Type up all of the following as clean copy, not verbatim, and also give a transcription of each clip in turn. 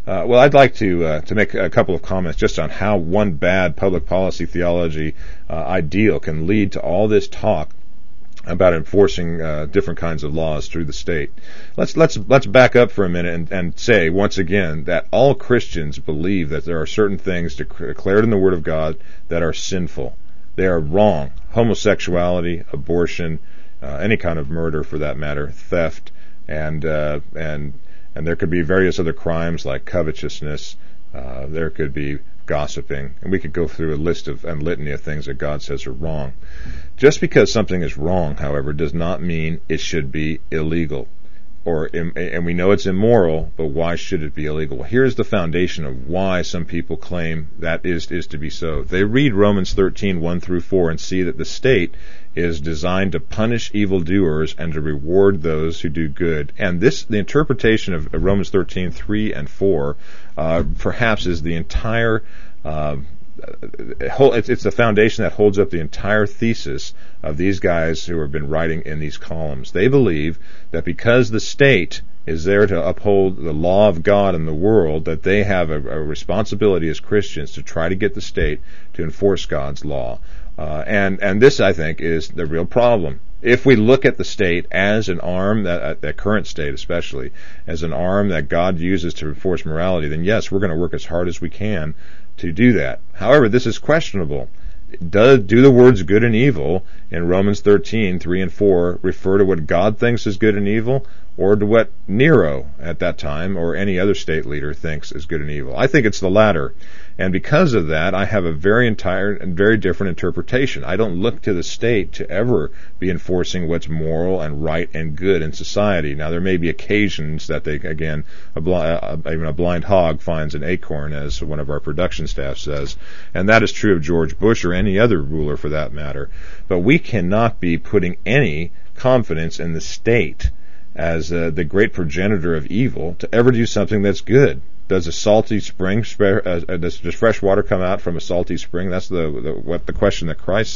Well, I'd like to make a couple of comments just on how one bad public policy theology ideal can lead to all this talk about enforcing different kinds of laws through the state. Let's back up for a minute and say once again that all Christians believe that there are certain things declared in the Word of God that are sinful. They are wrong. Homosexuality, abortion, any kind of murder for that matter, theft, and there could be various other crimes like covetousness. There could be gossiping, and we could go through a list of and litany of things that God says are wrong. Just because something is wrong, however, does not mean it should be illegal, and we know it's immoral. But why should it be illegal? Well, here's the foundation of why some people claim that is to be so. They read Romans 13:1-4 and see that the state is designed to punish evildoers and to reward those who do good. And the interpretation of Romans 13:3-4, perhaps is the entire. It's the foundation that holds up the entire thesis of these guys who have been writing in these columns. They believe that because the state is there to uphold the law of God in the world, that they have a responsibility as Christians to try to get the state to enforce God's law. And this, I think, is the real problem. If we look at the state as an arm, that current state especially, as an arm that God uses to enforce morality, then yes, we're going to work as hard as we can to do that. However, this is questionable. Do the words good and evil in Romans 13:3-4 refer to what God thinks is good and evil, or to what Nero at that time or any other state leader thinks is good and evil? I think it's the latter. And because of that, I have a very different interpretation. I don't look to the state to ever be enforcing what's moral and right and good in society. Now, there may be occasions that even a blind hog finds an acorn, as one of our production staff says, and that is true of George Bush or any other ruler for that matter. But we cannot be putting any confidence in the state as the great progenitor of evil to ever do something that's good. Does a salty spring, does fresh water come out from a salty spring? That's the question that Christ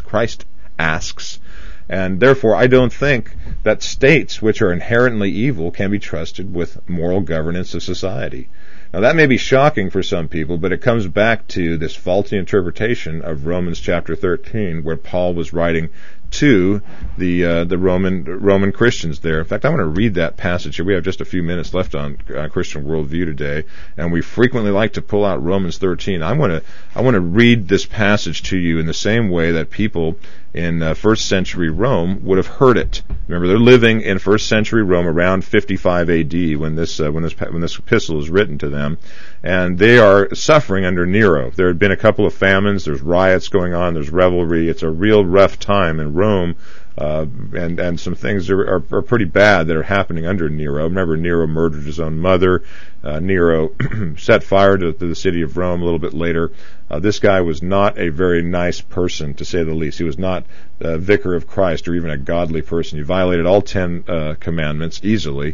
asks. And therefore, I don't think that states which are inherently evil can be trusted with moral governance of society. Now, that may be shocking for some people, but it comes back to this faulty interpretation of Romans chapter 13, where Paul was writing to the Roman Christians there. In fact, I want to read that passage here. We have just a few minutes left on Christian Worldview today, and we frequently like to pull out Romans 13. I want to read this passage to you in the same way that people in first century Rome would have heard it. Remember, they're living in first century Rome around 55 A.D. when this epistle is written to them, and they are suffering under Nero. There had been a couple of famines. There's riots going on. There's revelry. It's a real rough time in Rome, and some things are pretty bad that are happening under Nero. Remember, Nero murdered his own mother. Nero set fire to the city of Rome a little bit later. This guy was not a very nice person, to say the least. He was not a vicar of Christ or even a godly person. He violated all 10 commandments easily,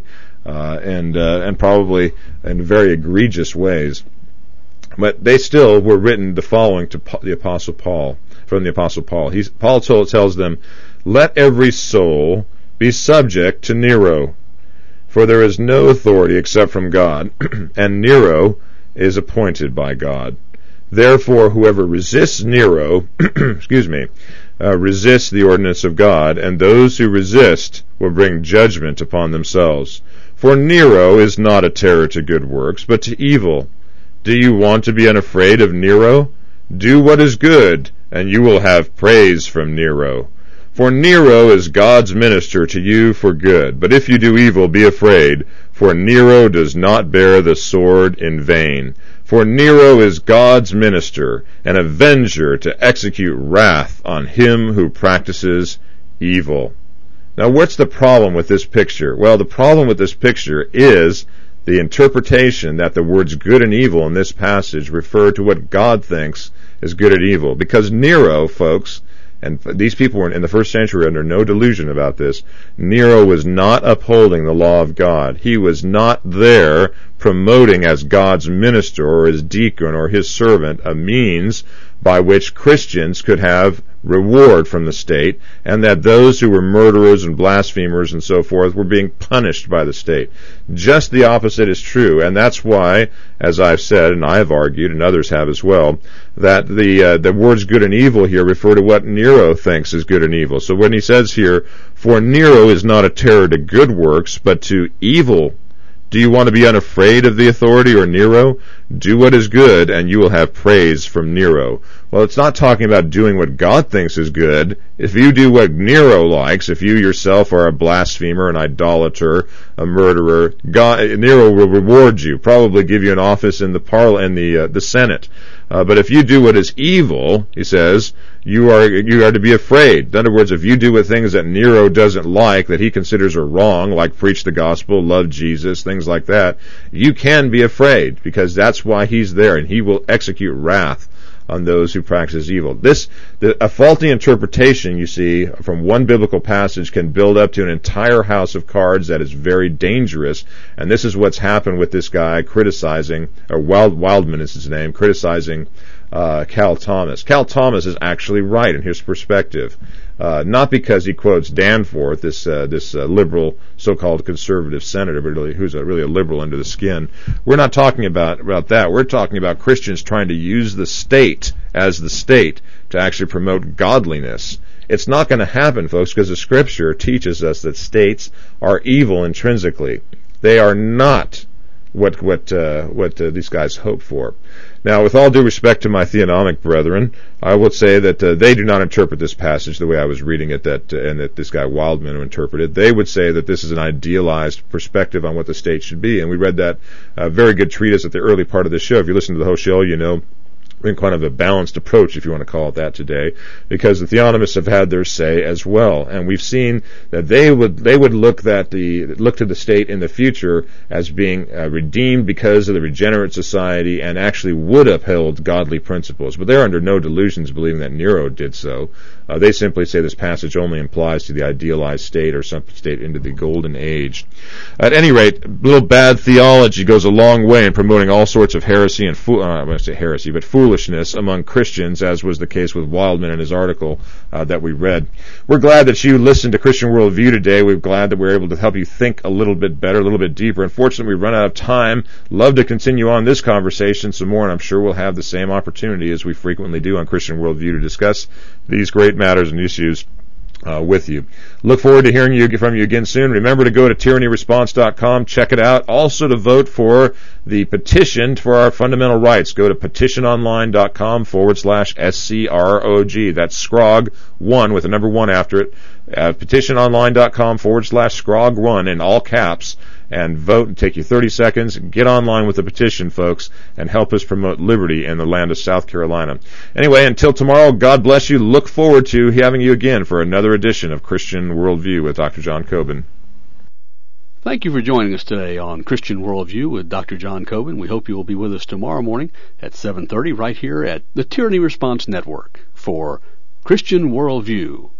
and probably in very egregious ways. But they still were written the following to the Apostle Paul, from the Apostle Paul. Paul tells them, "Let every soul be subject to Nero, for there is no authority except from God, and Nero is appointed by God. Therefore, whoever resists Nero, resists the ordinance of God, and those who resist will bring judgment upon themselves. For Nero is not a terror to good works, but to evil. Do you want to be unafraid of Nero? Do what is good, and you will have praise from Nero. For Nero is God's minister to you for good. But if you do evil, be afraid, for Nero does not bear the sword in vain. For Nero is God's minister, an avenger to execute wrath on him who practices evil." Now, what's the problem with this picture? Well, the problem with this picture is the interpretation that the words good and evil in this passage refer to what God thinks is good and evil. Because Nero, folks, and these people were in the first century under no delusion about this, Nero was not upholding the law of God. He was not there promoting as God's minister or his deacon or his servant a means by which Christians could have reward from the state, and that those who were murderers and blasphemers and so forth were being punished by the state. Just the opposite is true, and that's why, as I've said, and I have argued, and others have as well, that the words good and evil here refer to what Nero thinks is good and evil. So when he says here, for Nero is not a terror to good works, but to evil. Do you want to be unafraid of the authority or Nero? Do what is good, and you will have praise from Nero. Well, it's not talking about doing what God thinks is good. If you do what Nero likes, if you yourself are a blasphemer, an idolater, a murderer, Nero will reward you, probably give you an office in the Senate. But if you do what is evil, he says, you are to be afraid. In other words, if you do what things that Nero doesn't like, that he considers are wrong, like preach the gospel, love Jesus, things like that, you can be afraid, because that's why he's there, and he will execute wrath on those who practice evil. A faulty interpretation, you see, from one biblical passage can build up to an entire house of cards that is very dangerous, and this is what's happened with this guy criticizing, or Wildman is his name, criticizing Cal Thomas. Cal Thomas is actually right in his perspective. Not because he quotes Danforth, this liberal, so-called conservative senator, but really, who's really a liberal under the skin. We're not talking about that. We're talking about Christians trying to use the state as the state to actually promote godliness. It's not going to happen, folks, because the Scripture teaches us that states are evil intrinsically. They are not what these guys hope for. Now, with all due respect to my theonomic brethren, I will say that they do not interpret this passage the way I was reading it, and that this guy Wildman interpreted. They would say that this is an idealized perspective on what the state should be, and we read that very good treatise at the early part of the show. If you listen to the whole show, you know in kind of a balanced approach, if you want to call it that today, because the theonomists have had their say as well, and we've seen that they would look to the state in the future as being redeemed because of the regenerate society, and actually would uphold godly principles. But they're under no delusions believing that Nero did so. They simply say this passage only implies to the idealized state, or some state into the golden age. At any rate, little bad theology goes a long way in promoting all sorts of heresy and I won't say heresy, but foolishness among Christians, as was the case with Wildman in his article that we read. We're glad that you listened to Christian Worldview today. We're glad that we're able to help you think a little bit better, a little bit deeper. Unfortunately, we've run out of time. Love to continue on this conversation some more, and I'm sure we'll have the same opportunity as we frequently do on Christian Worldview to discuss these great matters and issues with you. Look forward to hearing from you again soon. Remember to go to tyrannyresponse.com, check it out. Also to vote for the petition for our fundamental rights. Go to petitiononline.com/SCROG. That's SCROG1 with the number 1 after it. Petitiononline.com/SCROG1 in all caps. And vote, and take you 30 seconds. Get online with the petition, folks, and help us promote liberty in the land of South Carolina. Anyway, until tomorrow, God bless you. Look forward to having you again for another edition of Christian Worldview with Dr. John Coben. Thank you for joining us today on Christian Worldview with Dr. John Coben. We hope you will be with us tomorrow morning at 7:30 right here at the Tyranny Response Network for Christian Worldview.